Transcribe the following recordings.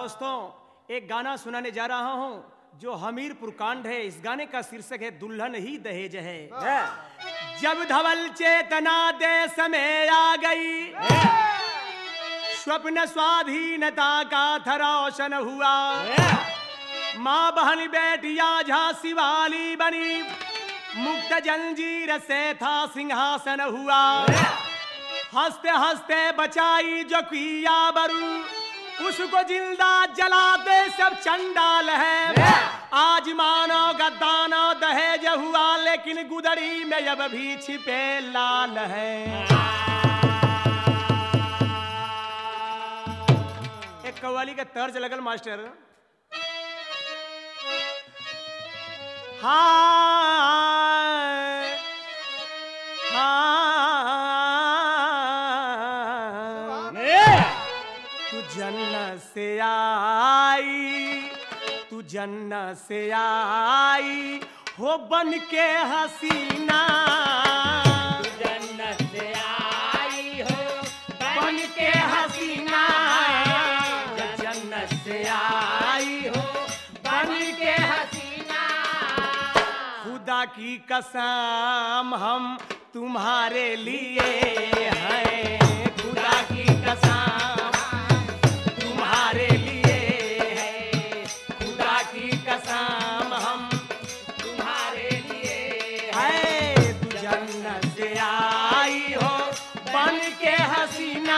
दोस्तों एक गाना सुनाने जा रहा हूं जो हमीरपुर कांड है। इस गाने का शीर्षक है दुल्हन ही दहेज है। जब धवल चेतना देश में आ गई, स्वप्न स्वाधीनता का था रोशन हुआ। माँ बहन बेटियां झांसी वाली बनी, मुक्त जंजीर से था सिंहासन हुआ। हंसते हंसते बचाई जो किया बरू, उसको जिंदा जलाते सब चंडाल है। आज मानो गद्दानो दहेज हुआ, लेकिन गुदड़ी में अब भी छिपे लाल है। एक कव्वाली का तर्ज लगल मास्टर। हाँ तू जन्नत से आई हो बन के हसीना। तू जन्नत से आई हो बन के हसीना। जन्नत से आई हो बन के हसीना। खुदा की कसम हम तुम्हारे लिए हैं, खुदा की कसम तुम्हारे लिए है, खुदा की कसम हम तुम्हारे लिए है। तू जन्नत से आई हो बन के हसीना,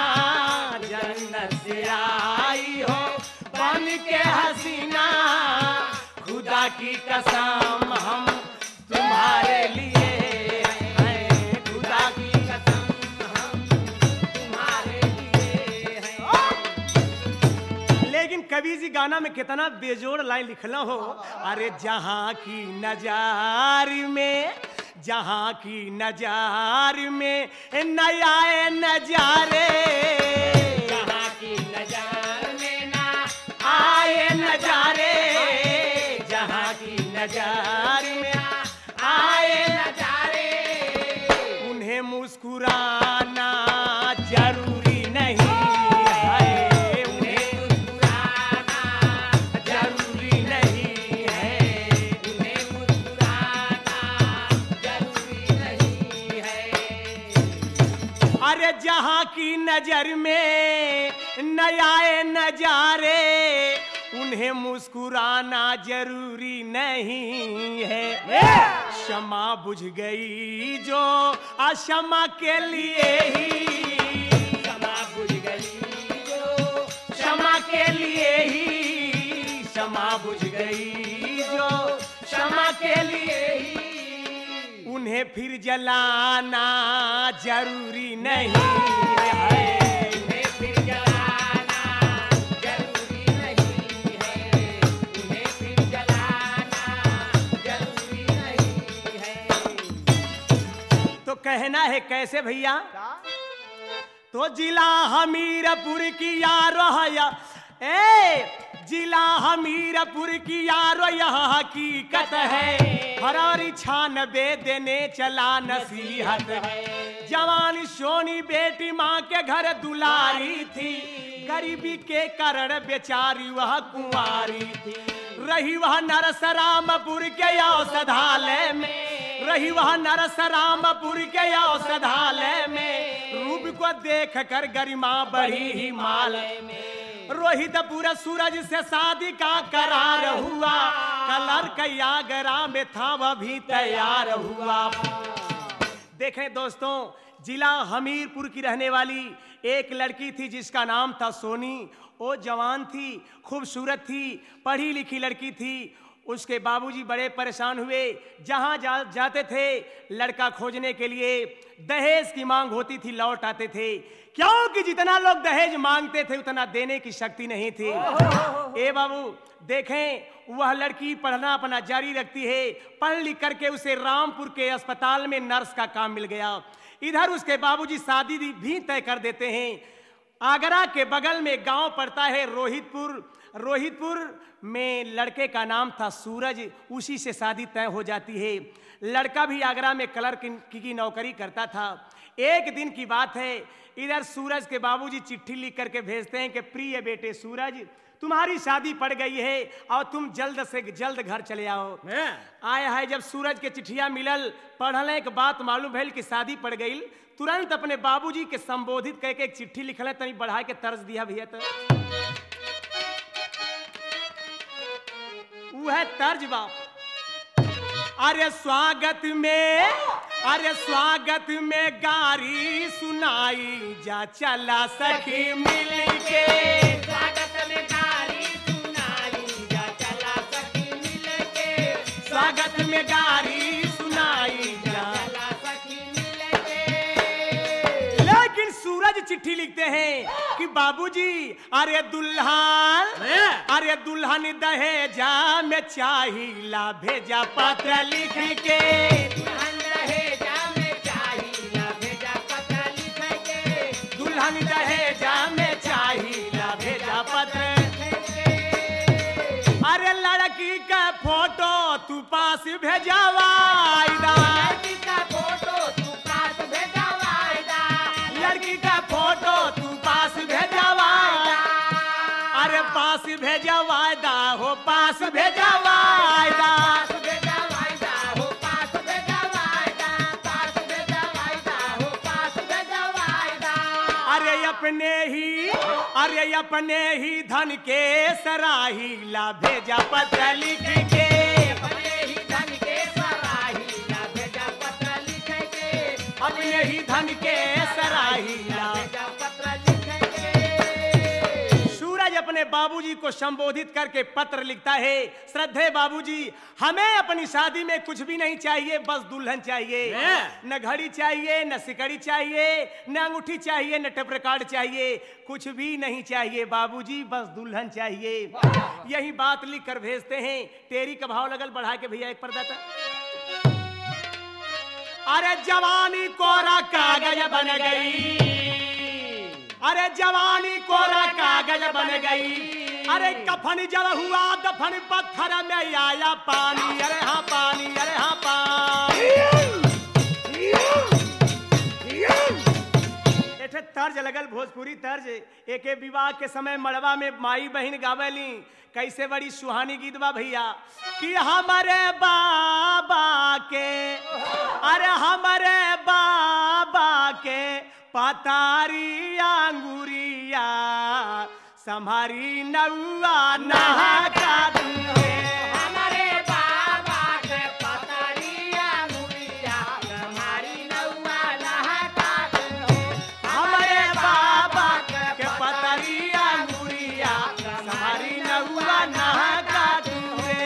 जन्नत से आई हो बन के हसीना। खुदा की कसम हम तुम्हारे लिए हैं, खुदा की कसम हम तुम्हारे लिए हैं। लेकिन कवि जी गाना में कितना बेजोड़ लाइन लिखना हो। अरे जहाँ की नजार में, जहाँ की नजार में नया नजारे, जहाँ की नजार में ना आए नजारे, जहाँ की नजार में आए नजारे। उन्हें मुस्कुराना जरूरी नहीं है, उन्हें मुस्कुराना जरूरी नहीं है। उन्हें मुस्कुराना जरूरी नहीं है। अरे जहाँ की नजर में नया नजारे, उन्हें मुस्कुराना जरूरी नहीं है। क्षमा बुझ गई जो अक्षमा के लिए ही, क्षमा बुझ गई जो क्षमा के लिए ही, क्षमा बुझ गई जो क्षमा के लिए ही। उन्हें फिर जलाना जरूरी नहीं है, उन्हें फिर जलाना जरूरी नहीं है। उन्हें फिर जलाना जरूरी नहीं है। तो कहना है कैसे भैया। तो जिला हमीरपुर की यारो जिला हमीरपुर की यारो यह हकीकत है। फरारी 96 देने चला नसीहत है। जवान सोनी बेटी माँ के घर दुलारी थी, गरीबी के कारण बेचारी वह कुंवारी थी। रही वह नरसरामपुर के औषधालय में, रही वह नरसरामपुर के औषधालय में। रूप को देख कर गरिमा बढ़ी हिमालय में। रोहितपुर सूरज से शादी का करार हुआ, कलर कयागरा में था वह भी तैयार हुआ। देखें दोस्तों, जिला हमीरपुर की रहने वाली एक लड़की थी जिसका नाम था सोनी। वो जवान थी, खूबसूरत थी, पढ़ी लिखी लड़की थी। उसके बाबूजी बड़े परेशान हुए। जहाँ जाते थे लड़का खोजने के लिए दहेज की मांग होती थी, लौट आते थे, क्योंकि जितना लोग दहेज मांगते थे उतना देने की शक्ति नहीं थी। ए बाबू देखें, वह लड़की पढ़ना अपना जारी रखती है। पढ़ लिख करके उसे रामपुर के अस्पताल में नर्स का काम मिल गया। इधर उसके बाबूजी शादी भी तय कर देते हैं। आगरा के बगल में गांव पड़ता है रोहितपुर। रोहितपुर में लड़के का नाम था सूरज, उसी से शादी तय हो जाती है। लड़का भी आगरा में क्लर्क की नौकरी करता था। एक दिन की बात है, इधर सूरज के बाबूजी चिट्ठी लिख करके भेजते हैं कि प्रिय बेटे सूरज, तुम्हारी शादी पड़ गई है और तुम जल्द से जल्द घर चले आओ। आए है जब सूरज के चिट्ठिया मिलल, पढ़ने के बात मालूम भइल कि शादी पड़ गई, तुरंत अपने बाबूजी के संबोधित करके एक चिट्ठी लिखल, तनी बढ़ा के तर्ज दिया भैया। तो वह तर्ज बाप, अरे स्वागत में गारी सुनाई जा, चला सखी मिल के। स्वागत में गारी सुनाई जा, चला सखी मिल के। स्वागत में गारी सुनाई जा, चला सखी मिल के। लेकिन सूरज चिट्ठी लिखते हैं कि बाबूजी अरे दुल्हन दहेजा में चाहिला, भेजा पत्र लिख के। दुल्हन दहेजा में चाहिला, भेजा पत्र लिख के। दुल्हन दहेजा में चाहिला, भेजा पत्र। अरे लड़की का फोटो तू पास भेजवाइदा, लड़की का फोटो तू पास भेजवाइदा, लड़की का फोटो तू पास भेजवाइदा। अरे पास भेजवाइदा हो, पास भेजवाइदा। पास भेजवाइदा हो, पास भेजवाइदा, पास भेजवाइदा हो, पास भेजवाइदा। अरे अपने ही धन के सराहीला, भेजा पत्र लिख के। अपने ही धन के सराहीला, भेजा पत्र लिख के। अपने ही धन के सराहीला। भेजा पत्र लिख के। सूरज अपने बाबूजी को संबोधित करके पत्र लिखता है, श्रद्धेय बाबूजी, हमें अपनी शादी में कुछ भी नहीं चाहिए, बस दुल्हन चाहिए। न घड़ी चाहिए, न सिकड़ी चाहिए, न अंगूठी चाहिए, न टेप रिकॉर्ड चाहिए, कुछ भी नहीं चाहिए बाबूजी, बस दुल्हन चाहिए। यही बात लिख कर भेजते हैं। तेरी का भाव लगल, बढ़ा के भैया एक पर्दा था। अरे जवानी कोरा कागज बन गई, अरे जवानी कोरा कागज बन गई। अरे कफन जब हुआ दफन, पत्थर में आया पानी। अरे हाँ पानी, अरे हाँ पानी। एठे तर्ज लगल भोजपुरी तर्ज। एक विवाह के समय मड़वा में माई बहन गावेली, कैसे बड़ी सुहानी गीत बा भैया कि हमारे बाबा के, अरे हमारे बाबा के पतारी अंगुरिया, संभारी नौआ नहा दूंगे। हमारे बाबा के पतरी अंगुरिया, हमारी नौआ नहा दूंगे। हमारे बाबा के पतरी अंगुरिया, संभारी नौआ नहा दूंगे।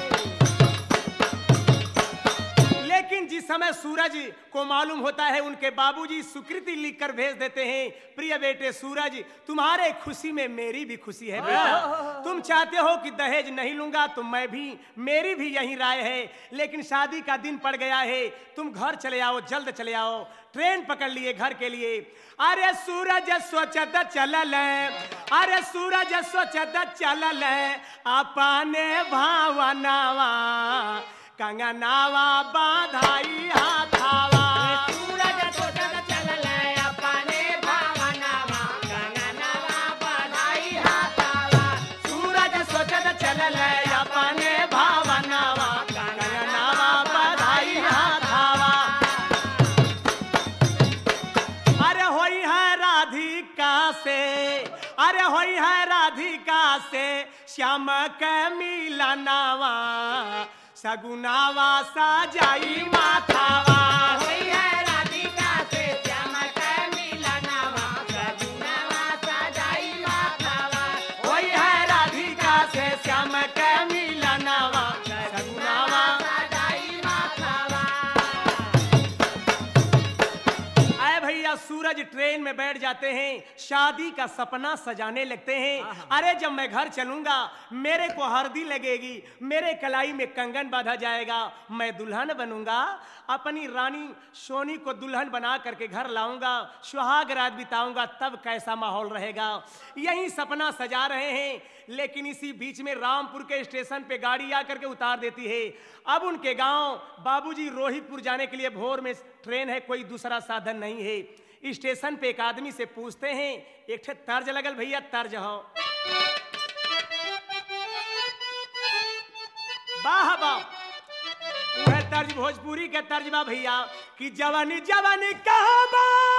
लेकिन जिस समय सूरज को मालूम होता है, उनके बाबूजी सुकृति लिखकर भेज देते हैं, प्रिय बेटे सूरज, तुम्हारे खुशी में मेरी भी खुशी है बेटा। तुम चाहते हो कि दहेज नहीं लूंगा, तो मैं भी, मेरी भी यही राय है, लेकिन शादी का दिन पड़ गया है, तुम घर चले आओ, जल्द चले आओ। ट्रेन पकड़ लिए घर के लिए। अरे सूरज सोचत चलल, अरे सूरज सोचत चलल, अपने भावनावा, कंगनावा बाधाई हाथावा। सूरज सोचत चलल, अपने भावनावा, कंगनवा बधाई हाथावा। सूरज सोचत चलल, अपने भावनावा, कंगनावा बाधाई हाथावा। अरे होई है राधिका से, अरे होई है राधिका से, श्याम के मिलनावा, सगुनावा साजाई माथावा। होई है राधिका से, श्याम के मिलनवा, सगुनवा सजाई माथावा। होई है राधिका से, श्याम के मिलनावा, सगुनावा। सजाई माथावा। आए भैया सूरज ट्रेन में बैठ जाते हैं, शादी का सपना सजाने लगते हैं। अरे जब मैं घर चलूंगा मेरे को हल्दी लगेगी, मेरे कलाई में कंगन बांधा जाएगा, मैं दुल्हन बनूंगा, अपनी रानी सोनी को दुल्हन बना करके घर लाऊंगा, सुहाग रात बिताऊंगा, तब कैसा माहौल रहेगा। यही सपना सजा रहे हैं, लेकिन इसी बीच में रामपुर के स्टेशन पे गाड़ी आकर के उतार देती है। अब उनके गांव बाबूजी रोहितपुर जाने के लिए भोर में ट्रेन है, कोई दूसरा साधन नहीं है। स्टेशन पे एक आदमी से पूछते हैं, एक ठे तर्ज लगल भैया, तर्ज हो। वाह वाह, वह तर्ज भोजपुरी के तर्ज बा भैया कि जवानी जवानी कहबा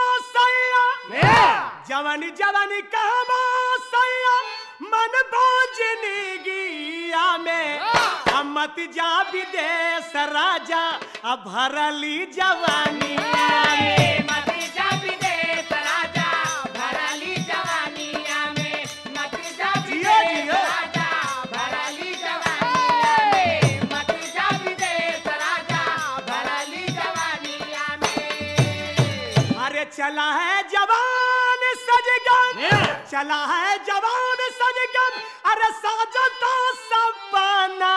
सैया, जवानी जवानी कहबा सैया, मन भोजनी गिया में मत जा विदेश राजा, अब भरली जवानी में मत जा विदेश राजा, भरली जवानिया में, मत जा विदेश राजा, भरली जवानिया में, मत जा विदेश राजा, भरली जवानिया में। अरे चला है जवान सजगम, चला है जवान सजगम, अरे साजता सपना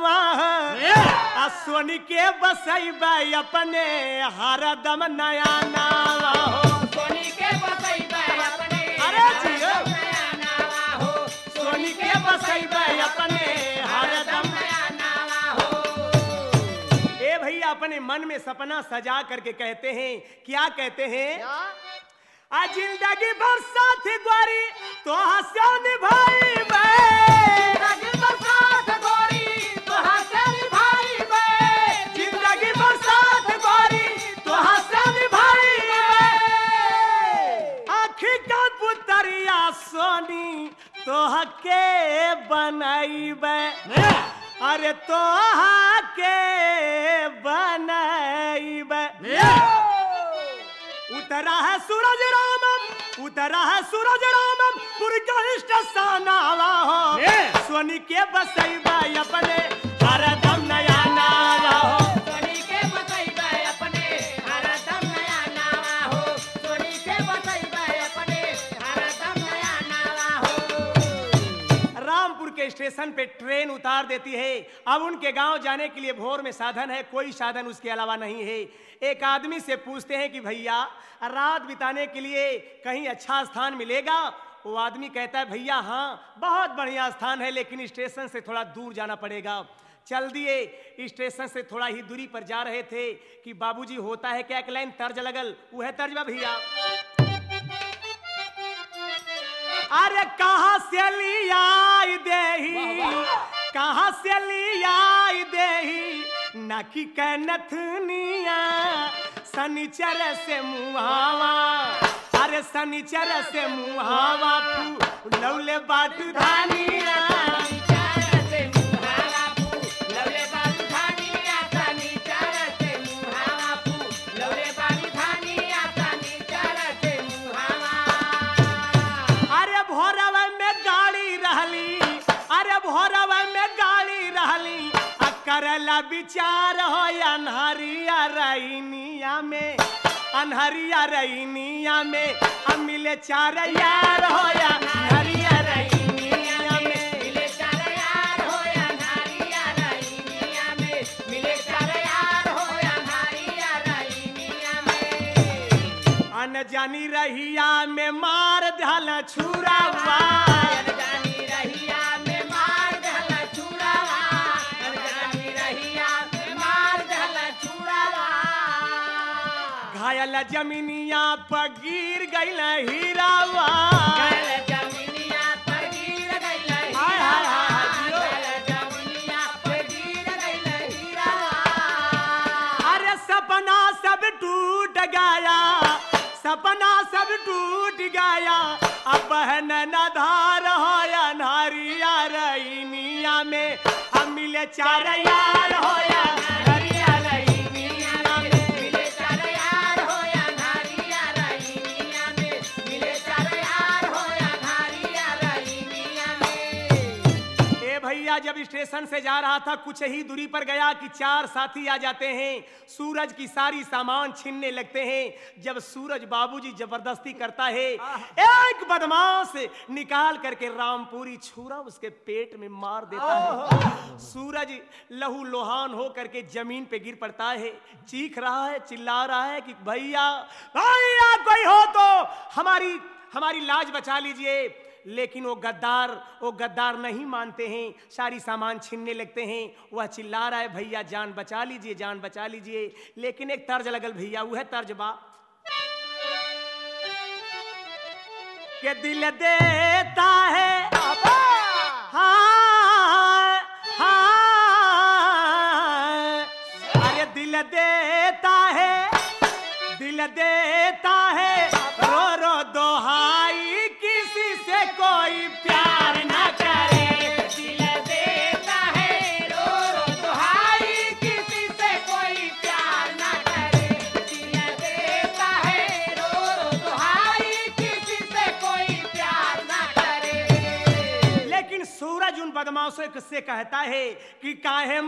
सोनी के बसैबा अपने हरदम नया नावा हो, सोनी के बसैबा अपने, अरे जियो नया नावा हो, सोनी के बसैबा अपने हरदम नया नावा हो। ए भैया अपने मन में सपना सजा करके कहते हैं, क्या कहते हैं, आ जिंदगी भर साथ गोरी तो हसन भाई जिंदगी भर साथ गोरी तो हसन भाई बे, जिंदगी भर साथ गोरी तो हसन भाई आखी का पुतरिया सोनी तो हके बनाईबे, अरे तो हके बनाईबे। उतरा है सूरज रामम, उतरा है सूरज रामम, पुरगलिष्ट सानावा हो, सोनी के बसैबा अपने हरदम नया नावा हो, सोनी के बसैबा अपने हरदम नया नावा हो, सोनी के बसैबा अपने हरदम नया नावा हो। रामपुर के स्टेशन पे ट्रेन उतार देती है। अब उनके गांव जाने के लिए भोर में साधन है, कोई साधन उसके अलावा नहीं है। एक आदमी से पूछते हैं कि भैया रात बिताने के लिए कहीं अच्छा स्थान मिलेगा? वो आदमी कहता है भैया हाँ बहुत बढ़िया स्थान है, लेकिन स्टेशन से थोड़ा दूर जाना पड़ेगा। चल दिए, स्टेशन से थोड़ा ही दूरी पर जा रहे थे कि बाबूजी होता है क्या, एक लाइन तर्ज लगल, वो है तर्ज बा भैया, अरे कहाँ से लिया देही, कहाँ से लिया देही, नकी के नथनिया, सनीचर से मुहावा, अरे सनीचर से मुहावा, लौले बाट धानिया, सनीचर से मुहावा फू, लौले बाट धानिया, सनीचर से मुहावा फू, लौले बाट धानिया, सनीचर से मुहावा। अरे भोरवा में गाड़ी रहली, अरे भोरवा में गाड़ी रहली, करला विचार हो अनहरिया रैनिया में, अनहरिया रैनिया में, मिले चार यार हो अनहरिया रैनिया में, मिले चार यार हो अनहरिया रैनिया में, मिले चार यार हो अनहरिया रैनिया में। अनजानी रहिया में मार धल छुरावा, अनजानी रहिया में मार धल छुरावा, अनजानी रहिया में मार धल छुरावा। घायल जमीनिया पर गिर गइल हीरावा, घायल जमीनिया पर गिर गइल हाय हाय हाय जियो। घायल जमीनिया पर गिर गइल हीरावा। अरे सपना सब टूट गया, सपना सब टूट गया, अब बहन नधार हो अनहरिया रैनिया में, हम मिले चार यार हो अनहरिया रैनिया में, मिले चार यार हो अनहरिया रैनिया में, मिले चार यार हो अनहरिया रैनिया में। ए भैया भैया जब स्टेशन से जा रहा था कुछ ही दूरी पर गया कि 4 साथी आ जाते हैं, सूरज की सारी सामान छीनने लगते हैं। जब सूरज बाबूजी जबरदस्ती करता है, एक बदमाश निकाल करके रामपुरी छुरा उसके पेट में मार देता है। सूरज लहू लोहान हो करके जमीन पे गिर पड़ता है, चीख रहा है, चिल्ला रहा है कि भैया भैया कोई हो तो हमारी लाज बचा लीजिए। लेकिन वो गद्दार नहीं मानते हैं, सारी सामान छीनने लगते हैं। वह चिल्ला रहा है भैया जान बचा लीजिए, जान बचा लीजिए। लेकिन एक तर्ज लगल भैया, वह तर्ज बा के दिल देता है हाँ, हाँ, अरे दिल देता है रो रो दोहाई किसी से कोई प्यार न करे। दिल देता है रो रो दुहाई किसी से कोई प्यार न करे। दिल देता है रो रो दुहाई किसी से कोई प्यार न करे। लेकिन सूरज उन बदमाशों से कहता है कि काहे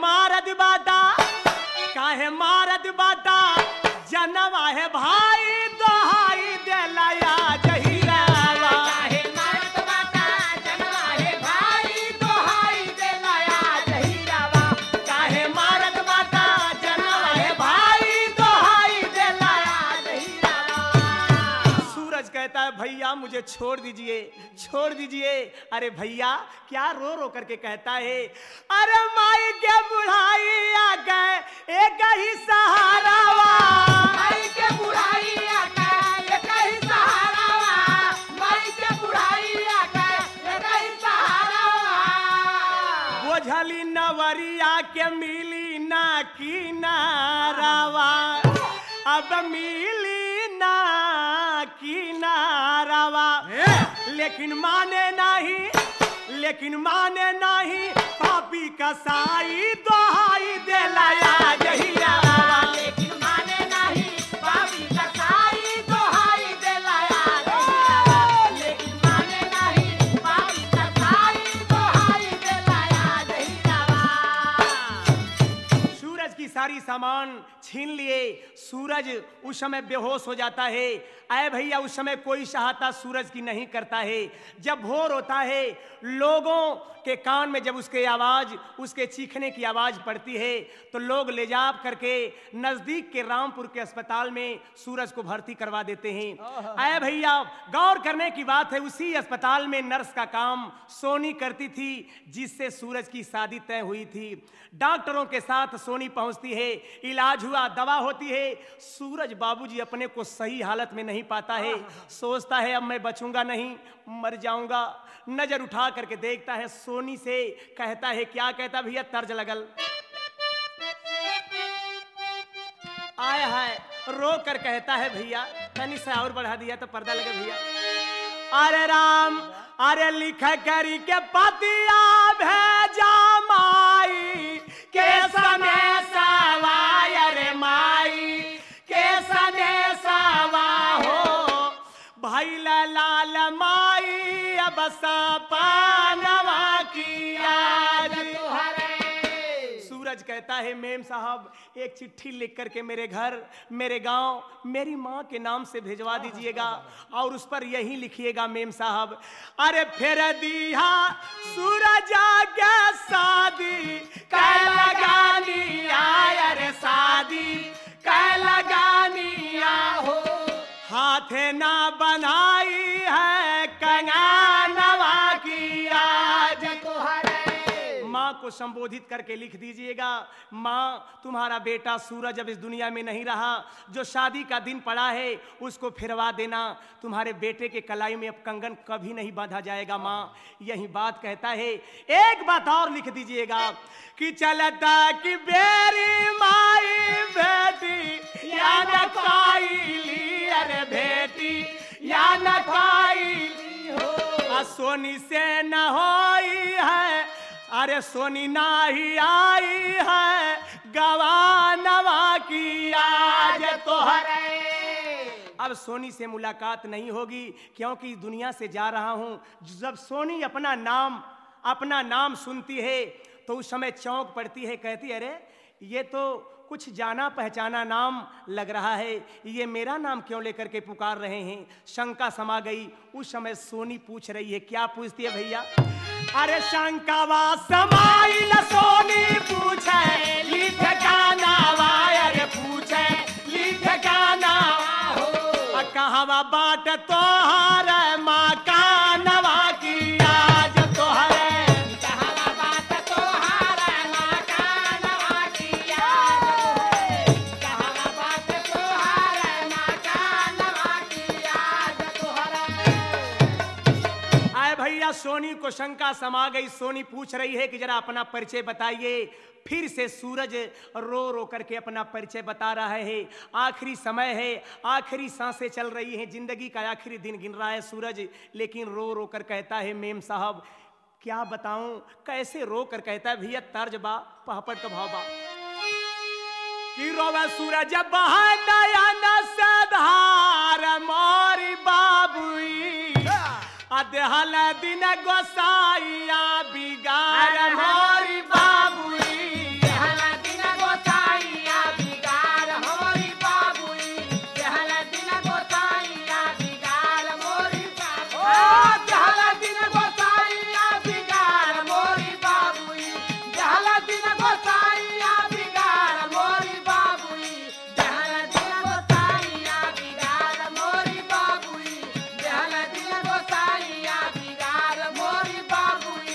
मारद बाटा जनवा है भाई दोहाई देलाया जहीरावा। काहे मारत बाटा जनवा है भाई दोहाई देलाया जहीरावा। काहे मारत बाटा जनवा है भाई दोहाई देलाया जहीरावा। सूरज कहता है भैया मुझे छोड़ दीजिए। अरे भैया क्या रो रो करके कहता है, अरे माई के बुढ़ाई आ गए एक ही सहारावा। माई के बुढ़ाई आ गए एक ही सहारावा। माई के बुढ़ाई आ गए एक ही सहारावा। बोझली नवरिया के मिली ना किनारावा, अब मिली ना किनारावा। लेकिन माने नहीं पापी कसाई दोहाई देलाया जहीरावा। लेकिन माने नहीं पापी कसाई दोहाई देलाया जहीरावा। लेकिन माने नहीं पापी कसाई दोहाई देलाया जहीरावा। सूरज की सारी सामान छीन लिए। सूरज उस समय बेहोश हो जाता है। आए भैया उस समय कोई सहायता सूरज की नहीं करता है। जब भोर होता है लोगों के कान में जब उसके चीखने की आवाज पड़ती है तो लोग ले जा करके नजदीक के रामपुर के अस्पताल में सूरज को भर्ती करवा देते हैं। आए भैया गौर करने की बात है, उसी अस्पताल में नर्स का काम सोनी करती थी जिससे सूरज की शादी तय हुई थी। डॉक्टरों के साथ सोनी पहुंचती है, इलाज हुआ, दवा होती है। सूरज बाबूजी अपने को सही हालत में नहीं पाता है, सोचता है अब मैं बचूंगा नहीं, मर जाऊंगा। नजर उठा करके देखता है, सोनी से कहता है, क्या कहता भैया तर्ज लगल, आया है रो कर कहता है भैया, तनी से और बढ़ा दिया तो पर्दा लगे भैया। अरे राम अरे लिख करी के पतिया भेजा माई के सने सवाय, अरे माई के सने सवा हो भाई लाल माई अब सपनवा की आज। सूरज कहता है मेम साहब एक चिट्ठी लिख करके मेरे घर, मेरे गांव, मेरी माँ के नाम से भिजवा दीजिएगा और उस पर यही लिखिएगा मेम साहब। अरे फिर दिया सूरज के शादी कै लगानी आय, अरे शादी कै लगानी हो हाथे ना बनाई है कंगनवा की आज। माँ को संबोधित करके लिख दीजिएगा, माँ तुम्हारा बेटा सूरज अब इस दुनिया में नहीं रहा, जो शादी का दिन पड़ा है उसको फिरवा देना, तुम्हारे बेटे के कलाई में अब कंगन कभी नहीं बांधा जाएगा। माँ यही बात कहता है। एक बात और लिख दीजिएगा कि चलता कि बेरी माई बेटी या न काईली, अरे बेटी या न काईली हो सोनी से न होई है, अरे सोनी नाही आई है गवानवा की आज तोहरे। अब सोनी से मुलाकात नहीं होगी क्योंकि दुनिया से जा रहा हूं। जब सोनी अपना नाम अपना नाम सुनती है तो उस समय चौंक पड़ती है, कहती अरे ये तो कुछ जाना पहचाना नाम लग रहा है, ये मेरा नाम क्यों लेकर के पुकार रहे हैं। शंका समा गई। उस समय सोनी पूछ रही है, क्या पूछती है भैया? अरे शंकावा समाइल सोनी पूछे लिख का नावा, अरे पूछे लिख का नावा हो, कहवा बाट तोहार माँ का नवा की आज तोहरे, कहवा बात तोहार माँ का नवा की आज, कहवा बात तोहार माँ का नवा की आज तोहरा। आए भैया सोनी को शंका समा गई। सोनी पूछ रही है कि जरा अपना परिचय बताइए। फिर से सूरज रो रो करके अपना परिचय बता रहा है। आखिरी समय है, आखिरी सांसें चल रही हैं, जिंदगी का आखिरी दिन गिन रहा है सूरज, लेकिन रो रो कर कहता है मेम साहब क्या बताऊं, कैसे रो कर कहता है भैया, तर्ज बा पहपट का भाव बा कि रोवे सूरज बहा नयन से धार मोरी बाबुई, अदहल दिन गोसाइया बिगाड़ मोरी बाबुई, जहला दिन गोसाइया बिगाड़ मोरी बाबुई, जहला दिन गोसाइया बिगाड़ मोरी बाबुई, जहला दिन गोसाइया बिगाड़ मोरी बाबुई, जहला दिन गोसाइया बिगाड़ मोरी बाबुई, जहला दिन गोसाइया बिगाड़ मोरी बाबुई, जहला दिन गोसाइया बिगाड़ मोरी बाबुई।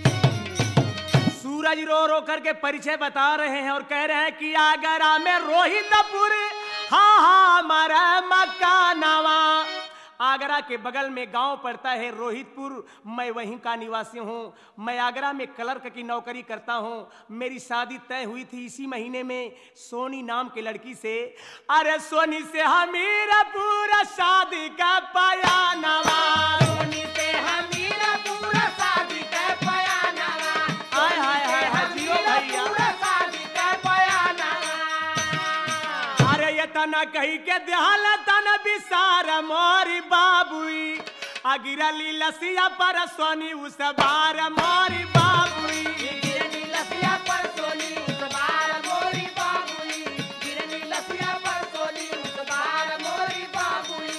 सूरज रो रो करके परिचय बता रहे हैं और कह रहे हैं कि आगरा में रोहितपुर, हाँ हाँ हमारा मकानवा। आगरा के बगल में गांव पड़ता है रोहितपुर, मैं वहीं का निवासी हूँ। मैं आगरा में क्लर्क की नौकरी करता हूँ। मेरी शादी तय हुई थी इसी महीने में सोनी नाम की लड़की से। अरे सोनी से हमीरा पूरा शादी का पयानवा, सोनी से हमीरा पूरा शादी के पयानवा, हाय हाय हाय हाय जियो भैया। पूरा शादी के पयानवा। अरे ये तना कही के देहल तन बिसार मोरी बाबुई, अगिरली लसिया पर सोनी उस बार मोरी बाबुई, गिरनी लसिया पर सोनी उस बार मोरी बाबुई, गिरनी लसिया पर सोनी उस बार मोरी बाबुई।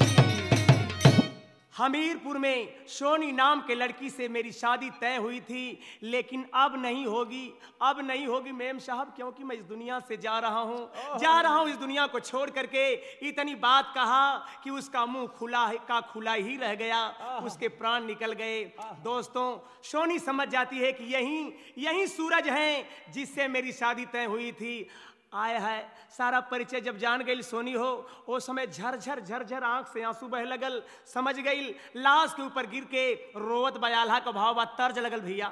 हमीरपुर में सोनी नाम के लड़की से मेरी शादी तय हुई थी, लेकिन अब नहीं होगी, अब नहीं होगी मेम साहब, क्योंकि मैं इस दुनिया से जा रहा हूँ इस दुनिया को छोड़ करके। इतनी बात कहा कि उसका मुंह खुला है का खुला ही रह गया, उसके प्राण निकल गए। दोस्तों सोनी समझ जाती है कि यही सूरज हैं जिससे मेरी शादी तय हुई थी। आया है सारा परिचय जब जान गई सोनी हो, वो समय झरझर झरझर आंख से आंसू बह लगल। समझ गई लाश के ऊपर गिर के रोवत बयाल्हा का भाव बा, तर्ज लगल भैया।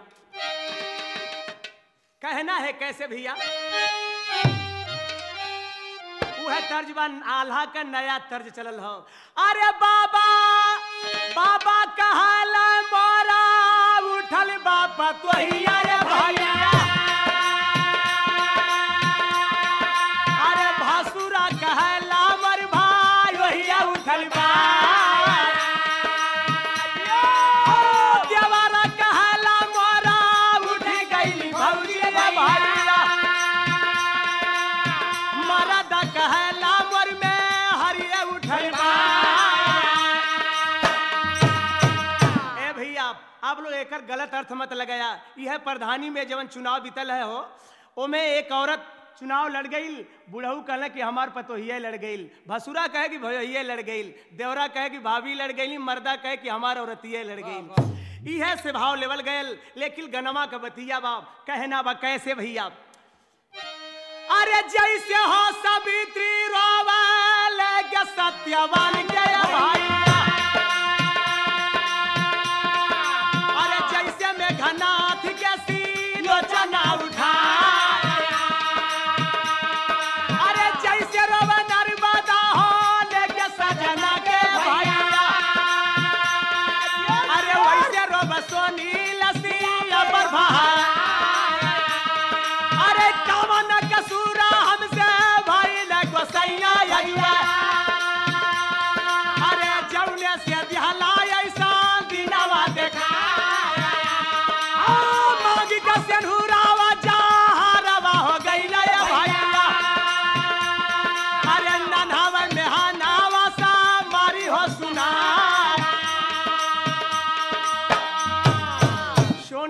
कहना है कैसे भैया, वह तर्ज बा आल्हा का नया तर्ज चलल हो। अरे बाबा बाबा कहला मोरा उठल बाबा तो हिया रे भैया, एकर गलत अर्थ मत लगाया। यह प्रधानी में जवन चुनाव बीतल है हो, ओमे एक औरत चुनाव लड़ गई, बुढ़ऊ कहला कि हमार पतोहिया लड़ गई, भसुरा कहे कि भैया लड़ गई, देवरा कहे कि भाभी लड़ गई, मर्दा कहे कि हमार औरतिया लड़ गई। यह से भाव लेवल गयल। लेकिन गनमा का बतिया बाप कहना बा कैसे भैया, अरे जैसे हो सावित्री रोवल के सत्यवान के भैया, अरे जैसे मेघनाथ के लोचना उठा, अरे जैसे रोवे नर्मदा हो लेके सजना के भैया, अरे वैसे रोवे सोनी लसिया पर भाई, अरे कवन कसूरा हमसे भाई न गोसैया अजुआ, अरे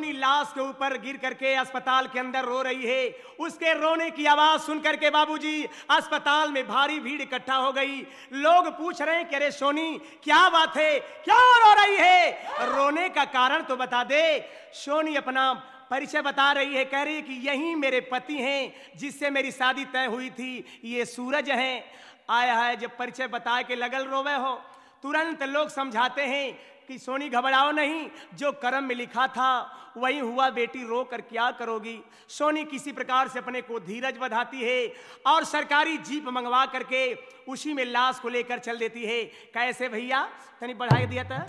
सोनी लाश के ऊपर गिर करके अस्पताल के अंदर रो रही है। उसके रोने की आवाज सुन करके बाबूजी अस्पताल में भारी भीड़ इकट्ठा हो गई। लोग पूछ रहे हैं कि अरे सोनी क्या बात है, क्यों रो रही है, रोने का कारण तो बता दे। सोनी अपना परिचय बता रही है, कह रही है कि यही मेरे पति हैं जिससे मेरी शादी तय हुई थी, ये सूरज हैं। आया है जब परिचय बता के लगल रोवे हो, तुरंत लोग समझाते हैं कि सोनी घबराओ नहीं, जो कर्म में लिखा था वही हुआ बेटी, रो कर क्या करोगी। सोनी किसी प्रकार से अपने को धीरज बधाती है और सरकारी जीप मंगवा करके उसी में लाश को लेकर चल देती है। कैसे भैया तनी बढ़ाई दिया था।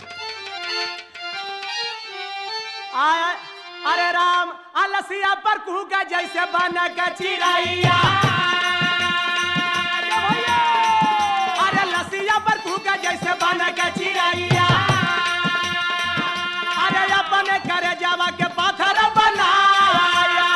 आया अरे राम अलसिया पर कुहू का जैसे बना का चिड़ैया, अरे लसिया पर कुहू का जैसे बना का चिड़ैया, अरे अपने करे जावा के पाथर बनाया।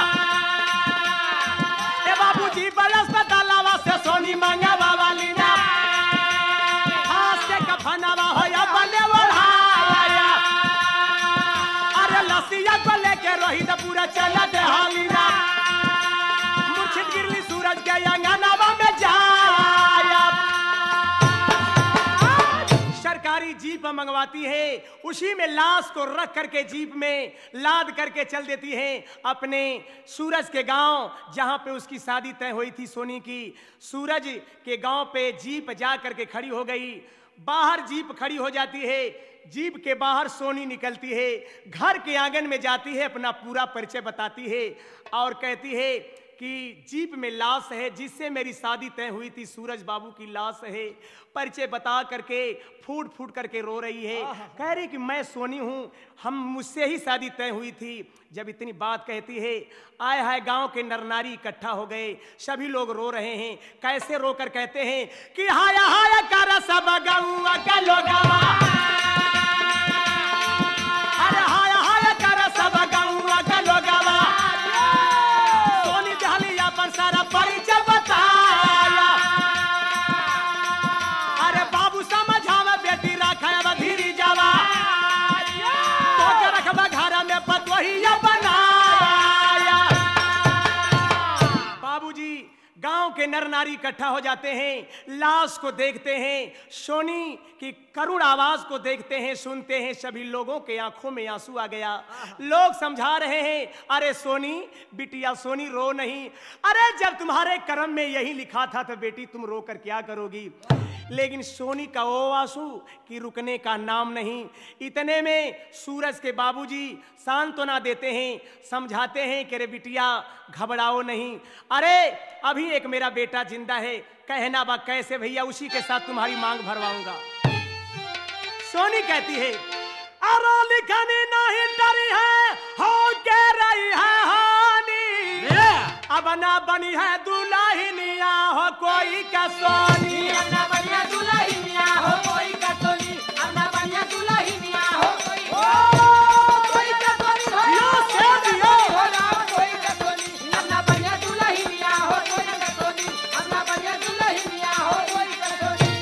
ए बाबूजी बड़े अस्पतालवा से सोनी मंगवा वाली ना, हाथ से कफनवा हो या बने ओढ़ाया। अरे लसिया को लेके रोहित पूरा चला दे हालीना, मूर्छित गिरली सूरज के अंगनावा में जाया। सरकारी जीप मंगवाती है, उसी में लाश को रख करके जीप में लाद करके चल देती है अपने सूरज के गांव, जहां पे उसकी शादी तय हुई थी सोनी की। सूरज के गांव पे जीप जा करके खड़ी हो गई। बाहर जीप खड़ी हो जाती है, जीप के बाहर सोनी निकलती है, घर के आंगन में जाती है, अपना पूरा परिचय बताती है और कहती है कि जीप में लाश है जिससे मेरी शादी तय हुई थी, सूरज बाबू की लाश है। परिचय बता करके फूट फूट करके रो रही है, कह रही कि मैं सोनी हूँ, हम मुझसे ही शादी तय हुई थी। जब इतनी बात कहती है, आए हाय गांव के नर नारी इकट्ठा हो गए, सभी लोग रो रहे हैं। कैसे रोकर कहते हैं कि हाय हाय कर सब गौआ का लोगवा, अरे हाय हाय कर सब गौआ का लोगवा। सोनी दहलिया पर सारा परिचय बताया, अरे बाबू समझावा बेटी रखा धीरी जावा, तो के रखबा घर में पतोहिया बनाया। बाबूजी गांव के नर नारी इकट्ठा हो जाते हैं, लाश को देखते हैं, सोनी की करुण आवाज को देखते हैं, सुनते हैं। सभी लोगों के आंखों में आंसू आ गया। लोग समझा रहे हैं, अरे सोनी बिटिया सोनी रो नहीं, अरे जब तुम्हारे कर्म में यही लिखा था तो बेटी तुम रो कर क्या करोगी। लेकिन सोनी का वो आंसू कि रुकने का नाम नहीं। इतने में सूरज के बाबूजी सांत्वना देते हैं, समझाते हैं कि रे बिटिया घबराओ नहीं, अरे अभी एक मेरा बेटा जिंदा है। कहना बा कैसे भैया, उसी के साथ तुम्हारी मांग भरवाऊंगा। सोनी कहती है अरे लिखनी नहीं डरी है, हो के रही है हानि, अब ना बनी है दुल्हनिया हो कोई का सोनी, अब ना बनिया दुल्हनिया हो कोई का सोनी, अब ना बनिया दुल्हनिया हो कोई का सोनी, हो राम कोई का सोनी, अब ना बनिया दुल्हनिया हो कोई का सोनी, अब ना बनिया दुल्हनिया हो कोई का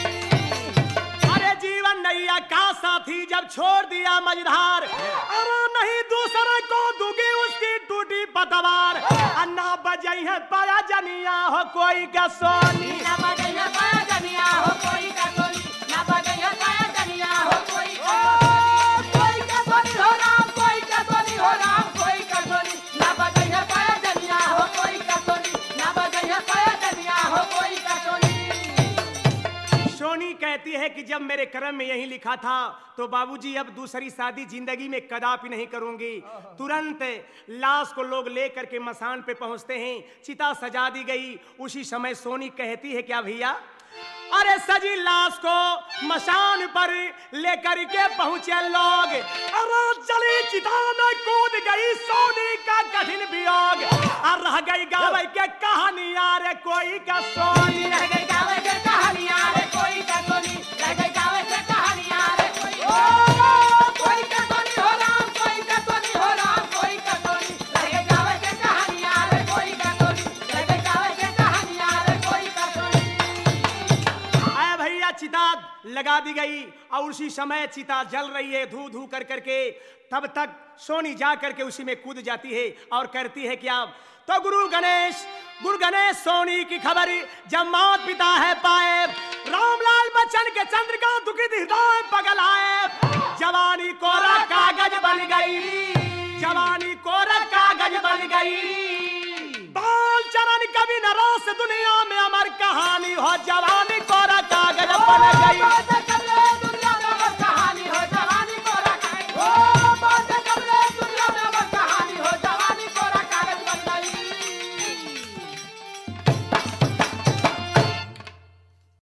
सोनी। अरे जीवन नैया का साथी जब छोड़ दिया मझधार, अरे नहीं दूसरे को दूंगी उसकी टूटी पतवार। अन्ना बजाई है पाया जनिया हो कोई का सोनी, ना बजैया पाया जनिया हो कोई का सोनी, ना बजैया पाया जनिया हो कोई का सोनी, हो राम कोई का सोनी, हो राम कोई का सोनी, ना बजैया पाया जनिया हो कोई का सोनी, ना बजैया पाया जनिया हो कोई का सोनी। सोनी कहती है कि जब मेरे कर्म में यही लिखा था तो बाबूजी अब दूसरी शादी जिंदगी में कदापि नहीं करूंगी। तुरंत लाश को लोग लेकर के मसान पे पहुंचते हैं, चिता सजा दी गई। उसी समय सोनी कहती है क्या भैया, अरे सजी लाश को मसान पर लेकर के पहुंचे लोग, अरे चली चिता में कूद गई सोनी का कठिन वियोग, और रह गई गावे के कहानियां रे कोई का सोनी, रह गई गावे के कहानियां रे कोई का सोनी, रह गई गावे के कहानियां रे कोई का सोनी, हो राम कोई का सोनी, हो राम कोई का सोनी, रह गई गावे के कहानियां रे कोई का सोनी, रह गई गावे के कहानियां रे कोई का सोनी। आया भैया चिता लगा दी गई और उसी समय चिता जल रही है धू धू कर करके। तब तक सोनी जा करके उसी में कूद जाती है और कहती है क्या, तो गुरु गणेश सोनी की खबर जब माता पिता है पाए, रामलाल बच्चन के चंद्रिका दुखित हृदय पगल आए। जवानी कोरा कागज बन गई, जवानी कोरा कागज बन गई। बाल चरण कवि नरों से दुनिया में अमर कहानी हो, जवानी कोरा कागज बन गई।